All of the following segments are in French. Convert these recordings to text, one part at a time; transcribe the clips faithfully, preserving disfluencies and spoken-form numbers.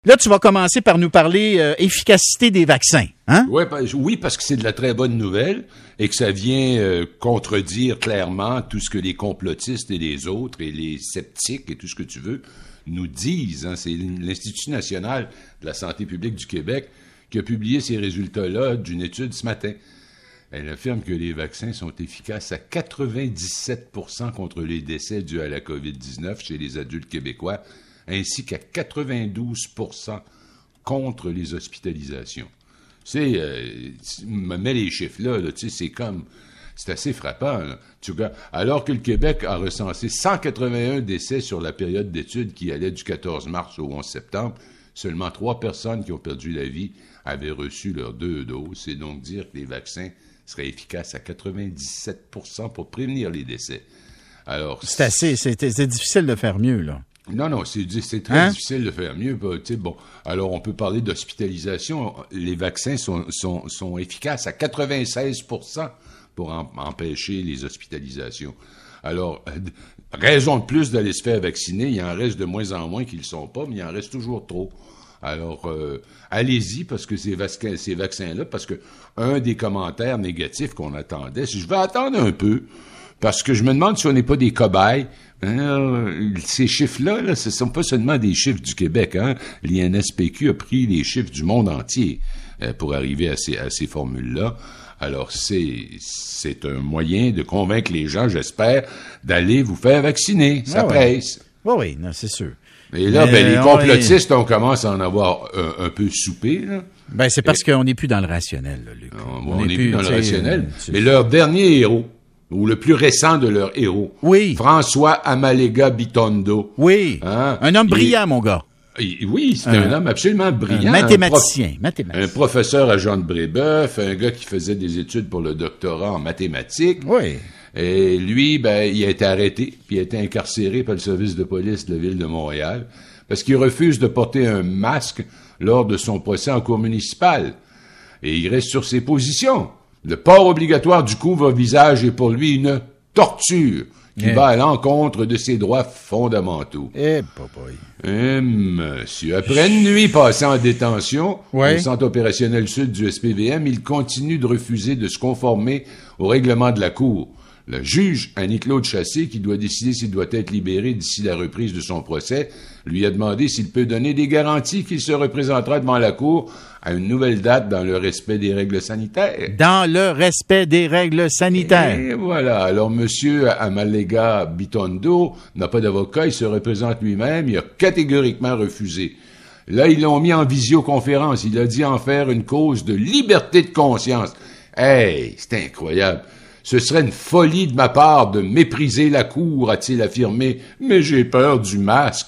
Là, tu vas commencer par nous parler euh, efficacité des vaccins, hein? Ouais, oui, parce que c'est de la très bonne nouvelle et que ça vient euh, contredire clairement tout ce que les complotistes et les autres et les sceptiques et tout ce que tu veux nous disent. Hein. C'est l'Institut national de la santé publique du Québec qui a publié ces résultats-là d'une étude ce matin. Elle affirme que les vaccins sont efficaces à quatre-vingt-dix-sept pour cent contre les décès dus à la covid dix-neuf chez les adultes québécois, ainsi qu'à quatre-vingt-douze pour cent contre les hospitalisations. C'est, euh, me mets les chiffres là, là tu sais, c'est comme, c'est assez frappant. Là. Tu regardes, alors que le Québec a recensé cent quatre-vingt-un décès sur la période d'études qui allait du quatorze mars au onze septembre, seulement trois personnes qui ont perdu la vie avaient reçu leurs deux doses. C'est donc dire que les vaccins seraient efficaces à quatre-vingt-dix-sept pour cent pour prévenir les décès. Alors, c'est assez, c'est, c'est difficile de faire mieux, là. Non, non, c'est, c'est très hein? difficile de faire mieux. Bah, bon, alors, on peut parler d'hospitalisation. Les vaccins sont, sont, sont efficaces à quatre-vingt-seize pour cent pour en, empêcher les hospitalisations. Alors, euh, raison de plus d'aller se faire vacciner. Il en reste de moins en moins qui ne le sont pas, mais il en reste toujours trop. Alors, euh, allez-y, parce que ces, vac- ces vaccins-là, parce que un des commentaires négatifs qu'on attendait, c'est je vais attendre un peu, parce que je me demande si on n'est pas des cobayes. Hein, ces chiffres-là, là, ce ne sont pas seulement des chiffres du Québec. Hein. L'I N S P Q a pris les chiffres du monde entier euh, pour arriver à ces, à ces formules-là. Alors, c'est, c'est un moyen de convaincre les gens, j'espère, d'aller vous faire vacciner. Ça ah presse. Oui, oui, non, c'est sûr. Et là, Mais, ben, les complotistes, on, est... on commence à en avoir un, un peu soupé, là. Ben, c'est parce Et... qu'on n'est plus dans le rationnel, là, Luc. On n'est plus, plus dans le rationnel. Euh, Mais leur dernier héros, ou le plus récent de leurs héros. Oui. François Amalega Bitondo. Oui. Hein? Un homme brillant, il, mon gars. Il, oui, c'est un, un homme absolument brillant. Un mathématicien. Un, prof, mathématicien. un professeur à Jean de Brébeuf, un gars qui faisait des études pour le doctorat en mathématiques. Oui. Et lui, ben, il a été arrêté, puis il a été incarcéré par le service de police de la ville de Montréal, parce qu'il refuse de porter un masque lors de son procès en cour municipale. Et il reste sur ses positions. Le port obligatoire du couvre-visage est pour lui une torture qui eh. va à l'encontre de ses droits fondamentaux. Eh, papa. Eh, monsieur. Après une nuit passée en détention ouais. au centre opérationnel sud du S P V M, il continue de refuser de se conformer au règlement de la Cour. Le juge, Annie-Claude Chassé, qui doit décider s'il doit être libéré d'ici la reprise de son procès, lui a demandé s'il peut donner des garanties qu'il se représentera devant la Cour à une nouvelle date dans le respect des règles sanitaires. Dans le respect des règles sanitaires. Et voilà. Alors, monsieur Amalega Bitondo n'a pas d'avocat, il se représente lui-même, il a catégoriquement refusé. Là, ils l'ont mis en visioconférence. Il a dit en faire une cause de liberté de conscience. Hey, c'est incroyable. Ce serait une folie de ma part de mépriser la Cour, a-t-il affirmé, mais j'ai peur du masque.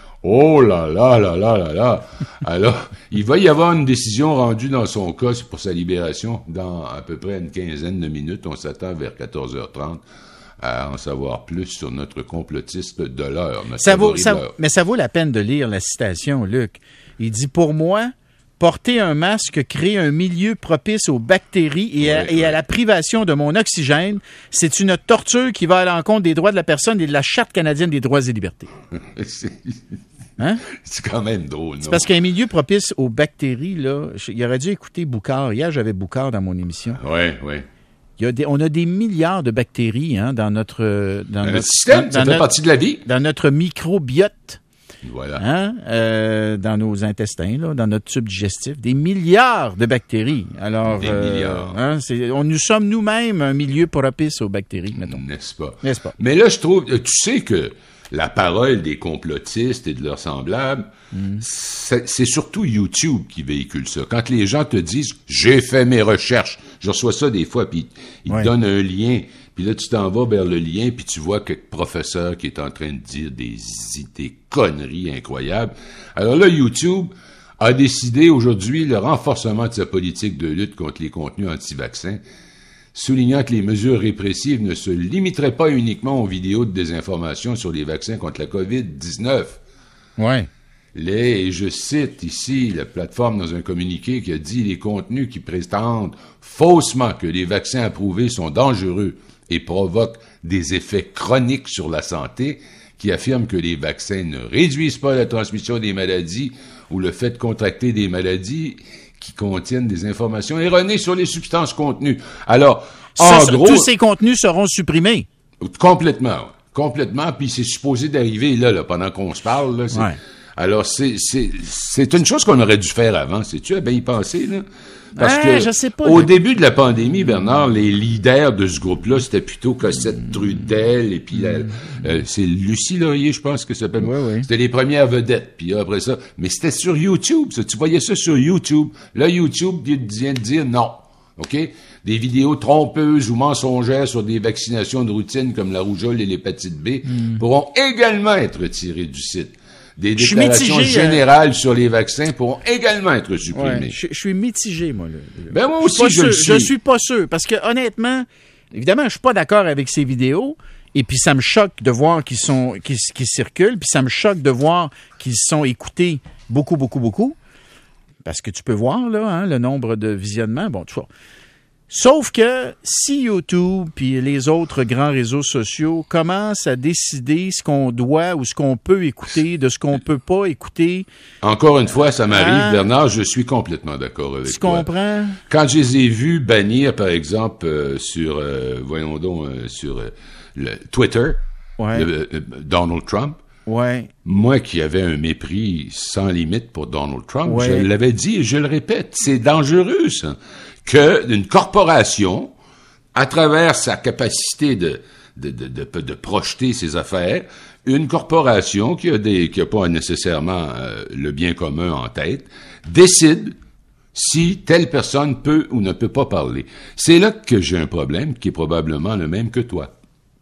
Oh là là là là là là. Alors, il va y avoir une décision rendue dans son cas pour sa libération dans à peu près une quinzaine de minutes. On s'attend vers quatorze heures trente à en savoir plus sur notre complotiste de l'heure. Ça vaut, ça, mais ça vaut la peine de lire la citation, Luc. Il dit, pour moi, porter un masque crée un milieu propice aux bactéries et, à, ouais, et ouais. à la privation de mon oxygène. C'est une torture qui va à l'encontre des droits de la personne et de la Charte canadienne des droits et libertés. c'est... Hein? C'est quand même drôle, non? C'est parce qu'un milieu propice aux bactéries, là, il aurait dû écouter Boucard. Hier, j'avais Boucard dans mon émission. Oui, oui. Il y a des, on a des milliards de bactéries hein, dans notre... Dans le notre système, dans, ça dans fait notre, partie de la vie. Dans notre microbiote. Voilà. Hein, euh, dans nos intestins, là, dans notre tube digestif, des milliards de bactéries. Alors, des euh, milliards. Hein, c'est, on, nous sommes nous-mêmes un milieu propice aux bactéries, mettons. N'est-ce pas? N'est-ce pas? Mais là, je trouve, tu sais que la parole des complotistes et de leurs semblables, mm. c'est, c'est surtout YouTube qui véhicule ça. Quand les gens te disent « j'ai fait mes recherches », je reçois ça des fois, puis ils ouais. te donnent un lien, puis là, tu t'en vas vers le lien, puis tu vois quelques professeurs qui est en train de dire des, des conneries incroyables. Alors là, YouTube a décidé aujourd'hui le renforcement de sa politique de lutte contre les contenus anti-vaccins, soulignant que les mesures répressives ne se limiteraient pas uniquement aux vidéos de désinformation sur les vaccins contre la covid dix-neuf. Ouais. Les, et je cite ici la plateforme dans un communiqué qui a dit « Les contenus qui prétendent faussement que les vaccins approuvés sont dangereux et provoquent des effets chroniques sur la santé, qui affirment que les vaccins ne réduisent pas la transmission des maladies ou le fait de contracter des maladies qui contiennent des informations erronées sur les substances contenues. Alors, en Ça, gros... tous ces contenus seront supprimés. Complètement, complètement, puis c'est supposé d'arriver là, là, pendant qu'on se parle, là. C'est... Ouais. Alors, c'est, c'est, c'est une chose qu'on aurait dû faire avant, sais-tu, à bien y penser, là. Parce Ah, que, je sais pas, au là. début de la pandémie, Bernard, les leaders de ce groupe-là, c'était plutôt Cossette Trudel, et puis la, euh, c'est Lucie Laurier, je pense que ça s'appelle. Oui, oui. C'était les premières vedettes, puis après ça. Mais c'était sur YouTube, ça. Tu voyais ça sur YouTube. Là, YouTube vient de dire non. OK? Des vidéos trompeuses ou mensongères sur des vaccinations de routine comme la rougeole et l'hépatite B mm. pourront également être retirées du site. Des déclarations mitigé, générales euh... sur les vaccins pourront également être supprimées. Ouais, je, je suis mitigé, moi. Là. Ben moi aussi, je, je le suis. suis. Je suis pas sûr, parce que honnêtement, évidemment, je suis pas d'accord avec ces vidéos, et puis ça me choque de voir qu'ils sont qu'ils, qu'ils circulent, puis ça me choque de voir qu'ils sont écoutés beaucoup, beaucoup, beaucoup, parce que tu peux voir là, hein, le nombre de visionnements. Bon, tu vois. Sauf que si YouTube puis les autres grands réseaux sociaux commencent à décider ce qu'on doit ou ce qu'on peut écouter, de ce qu'on peut pas écouter... Encore une fois, ça m'arrive, hein, Bernard, je suis complètement d'accord avec tu toi. Tu comprends? Quand je les ai vus bannir, par exemple, euh, sur, euh, voyons donc, euh, sur euh, le Twitter, ouais. le, euh, Donald Trump, ouais. moi qui avais un mépris sans limite pour Donald Trump, ouais. je l'avais dit et je le répète, c'est dangereux, ça. Que une corporation, à travers sa capacité de, de, de, de, de projeter ses affaires, une corporation qui a des, qui a pas nécessairement euh, le bien commun en tête, décide si telle personne peut ou ne peut pas parler. C'est là que j'ai un problème qui est probablement le même que toi.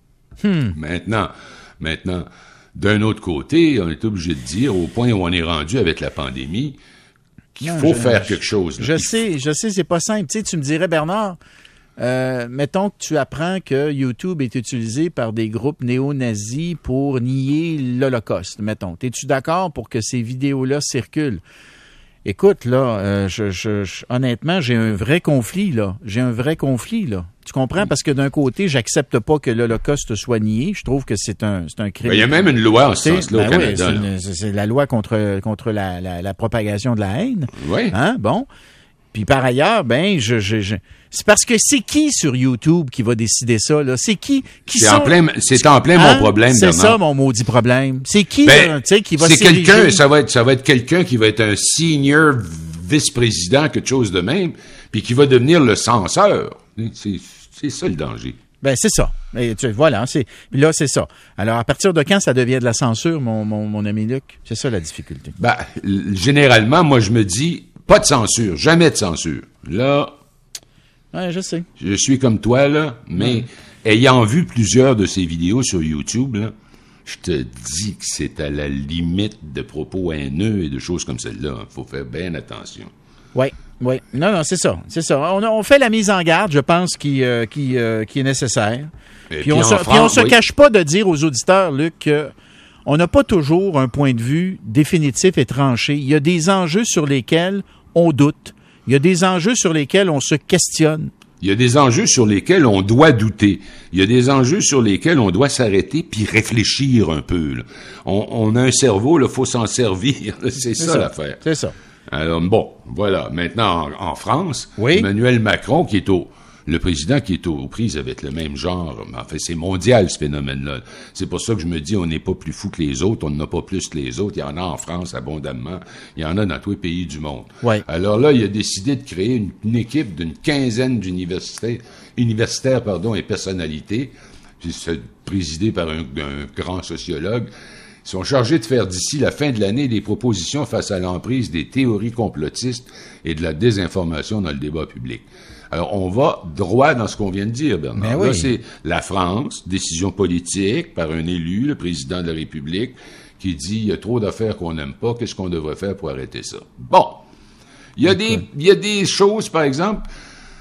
Hmm. Maintenant, maintenant, d'un autre côté, on est obligé de dire, au point où on est rendu avec la pandémie, il faut je, faire quelque chose. Là. Je sais, je sais, c'est pas simple. Tu sais, tu me dirais, Bernard, euh, mettons que tu apprends que YouTube est utilisé par des groupes néo-nazis pour nier l'Holocauste, mettons. Es-tu d'accord pour que ces vidéos-là circulent? Écoute, là, euh, je, je, je, honnêtement, j'ai un vrai conflit, là. J'ai un vrai conflit, là. Tu comprends? Parce que d'un côté, j'accepte pas que l'Holocauste soit nié. Je trouve que c'est un, c'est un crime. Il y a même une loi en ce sens-là au ben Canada. Oui, c'est, une, c'est la loi contre, contre la, la, la propagation de la haine. Oui. Hein? Bon. Puis par ailleurs, ben, je, je, je, c'est parce que c'est qui sur YouTube qui va décider ça, là? C'est qui, qui c'est sont... En plein, c'est en plein hein? mon problème, C'est Bernard. ça, mon maudit problème. C'est qui, ben, là, tu sais, qui va c'est s'ériger? quelqu'un, ça va être, ça va être quelqu'un qui va être un senior vice-président, quelque chose de même, puis qui va devenir le censeur. C'est, c'est ça le danger. Ben c'est ça. Et tu, voilà, c'est là c'est ça. Alors à partir de quand ça devient de la censure, mon, mon, mon ami Luc? C'est ça la difficulté. Ben généralement, moi je me dis pas de censure, jamais de censure. Là, ouais, je sais. Je suis comme toi là, mais ouais. ayant vu plusieurs de ces vidéos sur YouTube là, je te dis que c'est à la limite de propos haineux et de choses comme celle-là. Il faut faire bien attention. Oui, oui. Non, non, c'est ça. C'est ça. On, on fait la mise en garde, je pense, qui, euh, qui, euh, qui est nécessaire. Puis, puis, on se, France, puis on se oui. cache pas de dire aux auditeurs, Luc, qu'on n'a pas toujours un point de vue définitif et tranché. Il y a des enjeux sur lesquels on doute. Il y a des enjeux sur lesquels on se questionne. Il y a des enjeux sur lesquels on doit douter. Il y a des enjeux sur lesquels on doit s'arrêter puis réfléchir un peu. Là. On, on a un cerveau, il faut s'en servir. C'est, c'est ça, ça l'affaire. C'est ça. Alors, bon, voilà. Maintenant, en, en France, oui. Emmanuel Macron, qui est au... Le président qui est aux prises avec le même genre, en fait, c'est mondial, ce phénomène-là. C'est pour ça que je me dis, on n'est pas plus fou que les autres, on n'en a pas plus que les autres. Il y en a en France abondamment, il y en a dans tous les pays du monde. Ouais. Alors là, il a décidé de créer une, une équipe d'une quinzaine d'universitaires, universitaires, pardon, et personnalités, c'est présidé par un, un grand sociologue. Ils sont chargés de faire d'ici la fin de l'année des propositions face à l'emprise des théories complotistes et de la désinformation dans le débat public. Alors, on va droit dans ce qu'on vient de dire, Bernard. Ben oui. Là, c'est la France, décision politique par un élu, le président de la République, qui dit, il y a trop d'affaires qu'on n'aime pas, qu'est-ce qu'on devrait faire pour arrêter ça? Bon. Il y a des, il y a des choses, par exemple,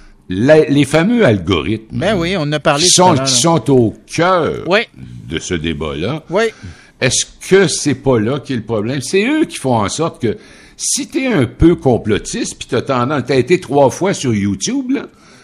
la, les fameux algorithmes. Ben oui, on en a parlé qui sont, qui sont au cœur oui. de ce débat-là. Oui. Est-ce que c'est pas là qu'est le problème? C'est eux qui font en sorte que si t'es un peu complotiste, puis t'as tendance, t'as été trois fois sur YouTube, là,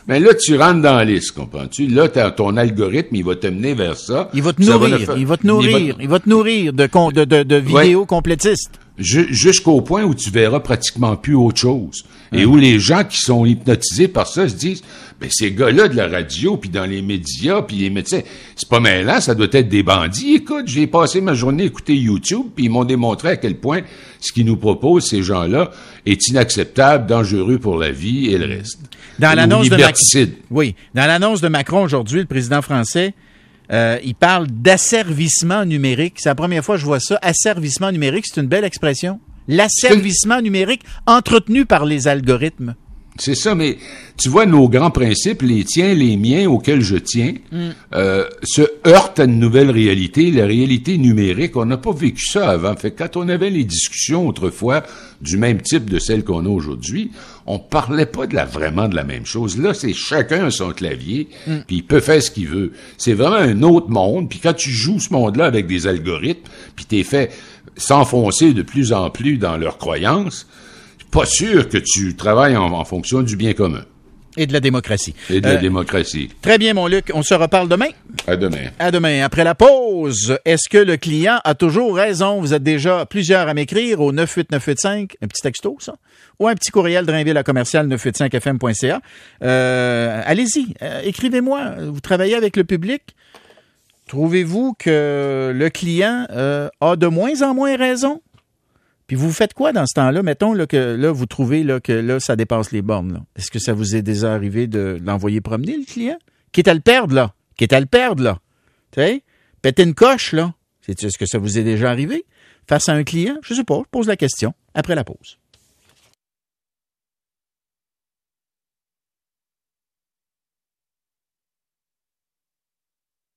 Mais là, tu rentres dans la liste, comprends-tu? Là, ton algorithme, il va te mener vers ça. Il va te nourrir, va il va te nourrir, il va, il va te nourrir de, de, de, de vidéos ouais. complétistes. Jusqu'au point où tu verras pratiquement plus autre chose. Hum. Et où les gens qui sont hypnotisés par ça se disent, ben, ces gars-là de la radio, puis dans les médias, puis les médecins, c'est pas mêlant, ça doit être des bandits. Écoute, j'ai passé ma journée à écouter YouTube, puis ils m'ont démontré à quel point ce qu'ils nous proposent, ces gens-là, est inacceptable, dangereux pour la vie et le reste. Dans l'annonce de Macron, oui, dans l'annonce de Macron aujourd'hui, le président français, Euh, il parle d'asservissement numérique. C'est la première fois que je vois ça. Asservissement numérique, c'est une belle expression. L'asservissement numérique entretenu par les algorithmes. C'est ça, mais tu vois, nos grands principes, les tiens, les miens, auxquels je tiens, mm. euh, se heurtent à une nouvelle réalité, la réalité numérique. On n'a pas vécu ça avant. Fait que quand on avait les discussions autrefois du même type de celles qu'on a aujourd'hui, on parlait pas de la, vraiment de la même chose. Là, c'est chacun a son clavier, mm. puis il peut faire ce qu'il veut. C'est vraiment un autre monde, puis quand tu joues ce monde-là avec des algorithmes, puis t'es fait s'enfoncer de plus en plus dans leurs croyances, pas sûr que tu travailles en, en fonction du bien commun. Et de la démocratie. Et de la euh, démocratie. Très bien, mon Luc. On se reparle demain? À demain. À demain. Après la pause, est-ce que le client a toujours raison? Vous êtes déjà plusieurs à m'écrire au neuf huit neuf huit cinq, un petit texto, ça, ou un petit courriel drainville à commercial neuf huit cinq f m point c a. Euh, allez-y, euh, écrivez-moi. Vous travaillez avec le public. Trouvez-vous que le client euh, a de moins en moins raison? Puis vous faites quoi dans ce temps-là? Mettons là, que là, vous trouvez là, que là, ça dépasse les bornes. Là. Est-ce que ça vous est déjà arrivé de, de l'envoyer promener, le client? Qui est à le perdre, là? Qui est à le perdre, là? Tu sais? Péter une coche, là? Est-ce que ça vous est déjà arrivé? Face à un client? Je sais pas, je pose la question après la pause.